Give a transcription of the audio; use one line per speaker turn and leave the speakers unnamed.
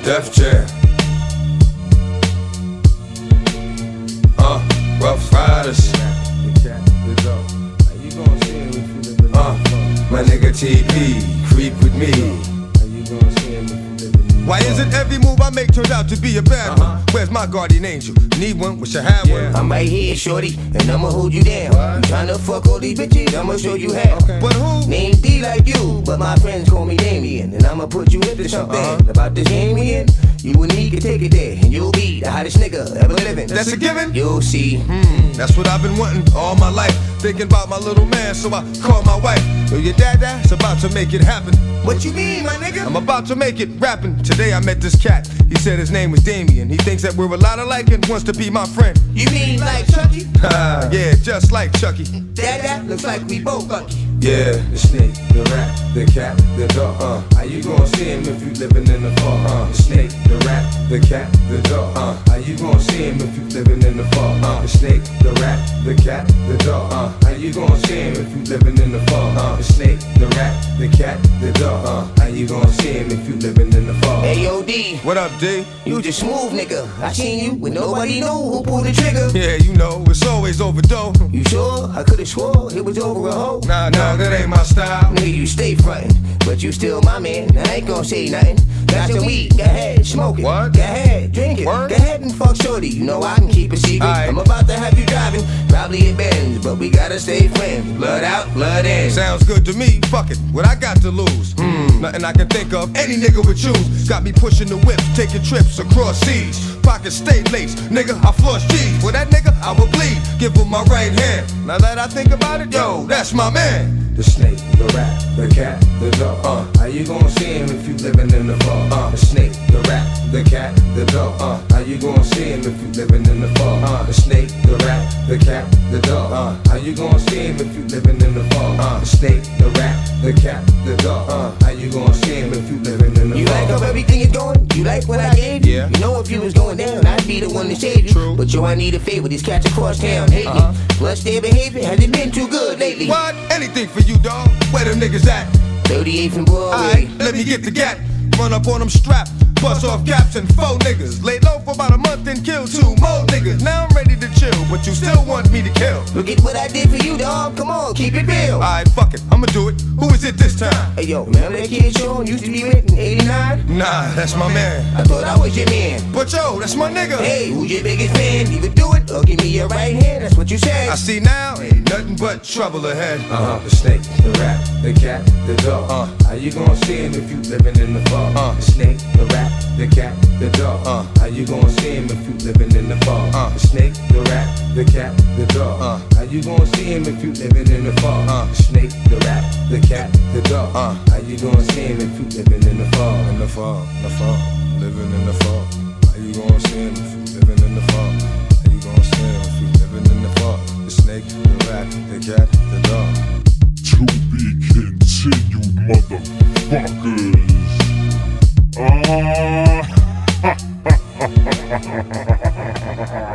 Def Jam. Rough Riders. My nigga TP, creep with me. Why is it every move I make turns out to be a bad one? Where's my guardian angel? Need one? Wish I had one.
I'm right here, shorty, and I'ma hold you down. You tryna fuck all these bitches, I'ma show you how.
But who?
Name D like you, but my friends call me Damien. And I'ma put you into something about this game we in. You and me can take it there, and you'll be the hottest nigga ever living.
That's a given?
You'll see.
That's what I've been wanting all my life. Thinking about my little man, so I called my wife. Yo, your dad-dad's about to make it happen.
What you mean, my nigga?
I'm about to make it rapping. Today I met this cat. He said his name was Damien. He thinks that we're a lot alike and wants to be my friend.
You mean like Chucky?
Yeah, just like Chucky.
Dad, looks like we both lucky.
Yeah, the snake, the rat, the cat, the dog. How you gonna see him if you living in the fog? The snake, the rat, the cat, the dog. How you gonna see him if you living in the fog? The snake, the rat, the cat, the dog. How you gonna see him if you living in the fog? The snake, the rat, the cat, the dog. How you gonna see him if you living in the fog?
Hey, yo, D.
What up, D?
You just smooth, nigga. I seen you when nobody knew who pulled the trigger.
Yeah, you know, it's always overdose.
You sure? I could've swore it was over a hoe.
Nah, that ain't my style.
Nigga, you stay frontin', but you still my man. I ain't gon' say nothing. Got your weed, go ahead, smoke it.
What?
Go ahead, drink it.
Word?
Go ahead and fuck shorty. You know I can keep a secret.
Aight.
I'm about to have you driving, probably in Benz, but we gotta stay friends. Blood out, blood in.
Sounds good to me, fuck it, what I got to lose? Nothing I can think of, any nigga would choose. Got me pushing the whip, taking trips across seas. Pockets stay laced, nigga, I floss G's. For that nigga, I will bleed, give him my right hand. Now that I think about it, yo, that's my man. The snake, the rat, the cat, the dog. How you gonna see him if you living in the fog? The snake, the rat, the cat, the dog. How you gonna see him if you living in the fog? The snake, the rat, the cat, the dog. How you gonna see him if you living in the fog? The snake, the rat, the cat, the dog. How you gonna see him if you living in the fog?
You like how everything is going? You like what I gave you?
Yeah.
You know if you was going down, I'd be the one to save you.
True.
But yo, I need a favor. These cats across town hate me. Plus their behavior hasn't been too good lately.
What? Anything for you, dog. Where them niggas at?
38th and Broadway.
Alright, let me get the gat. Run up on them strapped. Bust off gaps and 4 niggas. Lay low for about a month and kill 2 more niggas. Now I'm ready to chill, but you still want me to kill.
Look at what I did for you, dog. Come on, keep it real.
Alright, fuck it, I'ma do it. Who is it this time?
Hey yo, remember that kid Sean used to be with in '89?
Nah, that's my man.
I thought I was your man.
But yo, that's my nigga.
Hey, who's your biggest fan? Either do it or give me your right hand. That's what you said.
I see now, ain't nothing but trouble ahead. The snake, the rat, the cat, the dog. How you gonna see him if you living in the fog? The snake, the rat, the cat, the dog. How you gonna see him if you living in the fog? The snake, the rat, the cat, the dog. How you gonna see him if you living in the fog? The snake, the rat, the cat, the dog. How you gonna see him if you living in the fog? In the fog, living in the fog. How you gonna see him if you living in the fog? How you gonna see him if you living in the fog? The snake, the rat, the cat, the dog.
To be continued, motherfuckers.